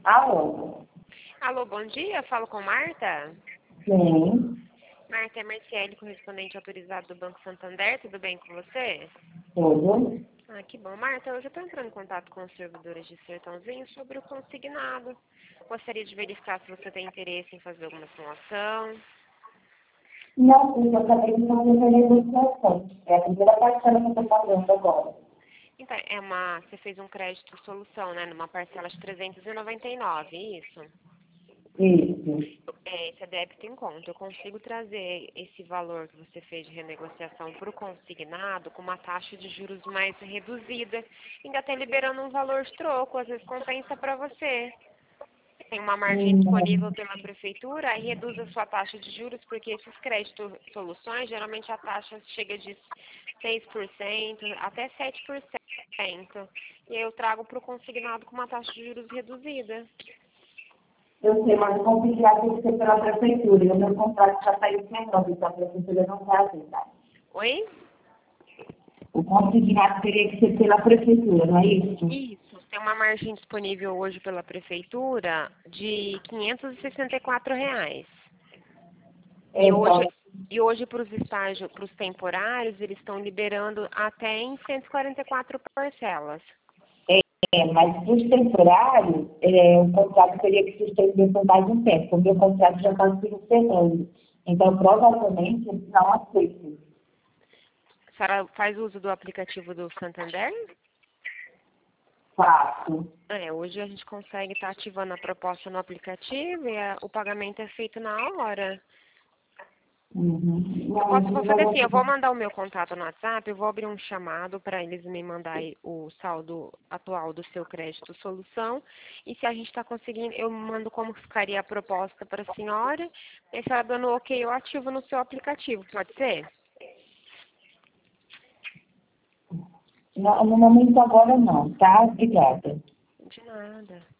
Alô? Alô, bom dia. Falo com Marta. Sim, Marta é Marciele, correspondente autorizado do Banco Santander. Tudo bem com você? tudo. Ah, que bom. Marta, hoje eu estou entrando em contato com os servidores de Sertãozinho sobre o consignado. Gostaria de verificar se você tem interesse em fazer alguma simulação. Não, porque eu acabei de fazer essa negociação. É a primeira parcela que eu estou pagando agora. Então, você fez um crédito solução, né? Numa parcela de 399, isso? Isso. Esse é débito em conta. Eu consigo trazer esse valor que você fez de renegociação para o consignado com uma taxa de juros mais reduzida. Ainda até liberando um valor de troco, às vezes compensa para você. Tem uma margem disponível pela prefeitura, aí reduz a sua taxa de juros, porque esses créditos soluções, geralmente a taxa chega de 6% até 7%. E aí eu trago para o consignado com uma taxa de juros reduzida. Eu sei, mas o consignado tem que ser pela prefeitura. E o meu contrato já saiu sem nome, então a prefeitura não vai aceitar. Oi? O consignado teria que ser pela prefeitura, não é isso? Isso. Tem uma margem disponível hoje pela prefeitura de R$ 564. É, então, E hoje para os estágios, para os temporários, eles estão liberando até em 144 parcelas. mas para os temporários, o contrato teria que se estender por mais um tempo. O meu contrato já está se encerrando. Então, provavelmente, eles não aceitam. A senhora faz uso do aplicativo do Santander? Faço. Hoje a gente consegue estar ativando a proposta no aplicativo e o pagamento é feito na hora. Uhum. Vou fazer assim, eu vou mandar o meu contato no WhatsApp, eu vou abrir um chamado para eles me mandarem o saldo atual do seu crédito solução. E se a gente está conseguindo, eu mando como ficaria a proposta para a senhora. E se ela dando ok, eu ativo no seu aplicativo, pode ser? No momento agora não, tá? Obrigada. De nada.